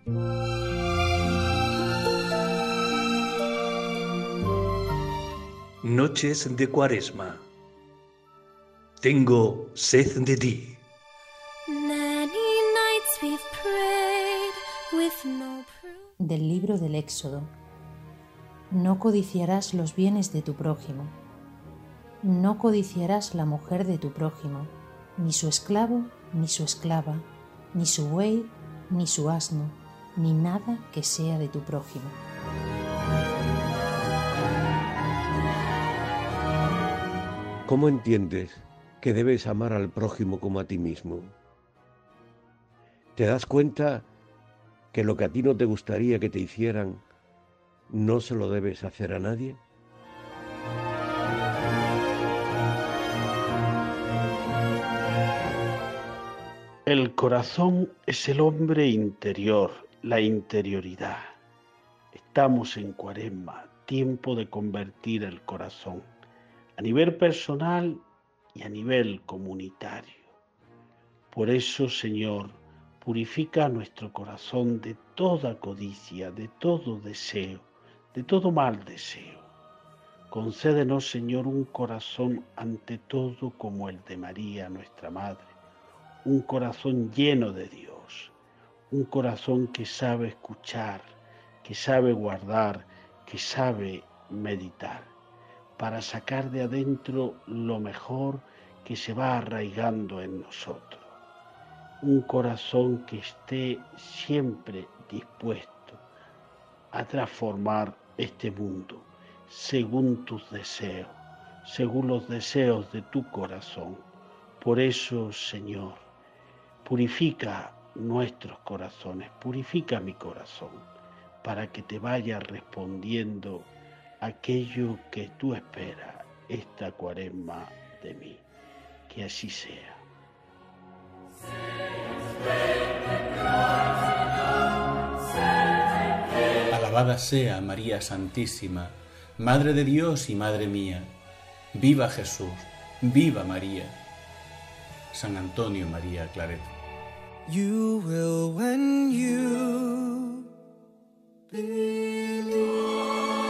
Noches de Cuaresma. Tengo sed de ti. Del libro del Éxodo. No codiciarás los bienes de tu prójimo. No codiciarás la mujer de tu prójimo, ni su esclavo, ni su esclava, ni su buey, ni su asno, ni nada que sea de tu prójimo. ¿Cómo entiendes que debes amar al prójimo como a ti mismo? ¿Te das cuenta que lo que a ti no te gustaría que te hicieran, no se lo debes hacer a nadie? El corazón es el hombre interior, la interioridad. Estamos en Cuaresma, tiempo de convertir el corazón a nivel personal y a nivel comunitario. Por eso, Señor, purifica nuestro corazón de toda codicia, de todo deseo, de todo mal deseo. Concédenos, Señor, un corazón ante todo como el de María, nuestra Madre, un corazón lleno de Dios, un corazón que sabe escuchar, que sabe guardar, que sabe meditar, para sacar de adentro lo mejor que se va arraigando en nosotros. Un corazón que esté siempre dispuesto a transformar este mundo según tus deseos, según los deseos de tu corazón. Por eso, Señor, purifica nuestros corazones, purifica mi corazón, para que te vaya respondiendo aquello que tú esperas esta Cuaresma de mí. Que así sea. Alabada sea María Santísima, Madre de Dios y Madre mía. Viva Jesús, viva María. San Antonio María Claret. You will when you believe.